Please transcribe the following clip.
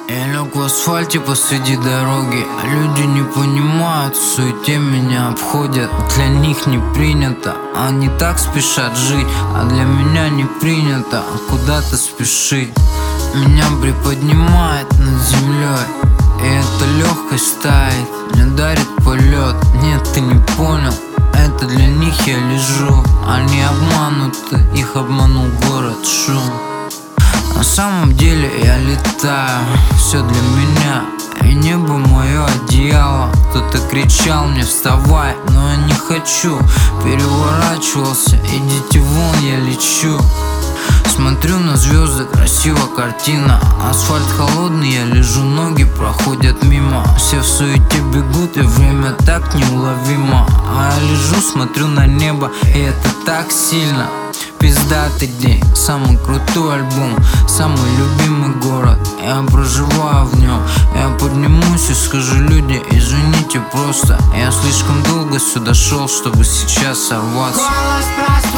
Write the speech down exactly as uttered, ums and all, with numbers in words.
Я лег в асфальте посреди дороги, а люди не понимают, в суете меня обходят. Для них не принято, они так спешат жить, а для меня не принято куда-то спешить. Меня приподнимает над землей, и эта легкость тает, мне дарит полет. Нет, ты не понял, это для них я лежу. Они обмануты, их обманул город, шум. На самом деле я летаю, все для меня, и небо мое одеяло. Кто-то кричал мне вставай, но я не хочу. Переворачивался, идите вон, я лечу. Смотрю на звезды, красивая картина. Асфальт холодный, я лежу, ноги проходят мимо. Все в суете бегут, и время так неуловимо. А я лежу, смотрю на небо, и это так сильно. Пиздатый день, самый крутой альбом, самый любимый город, я проживаю в нем. Я поднимусь и скажу: люди, извините просто, я слишком долго сюда шел, чтобы сейчас сорваться.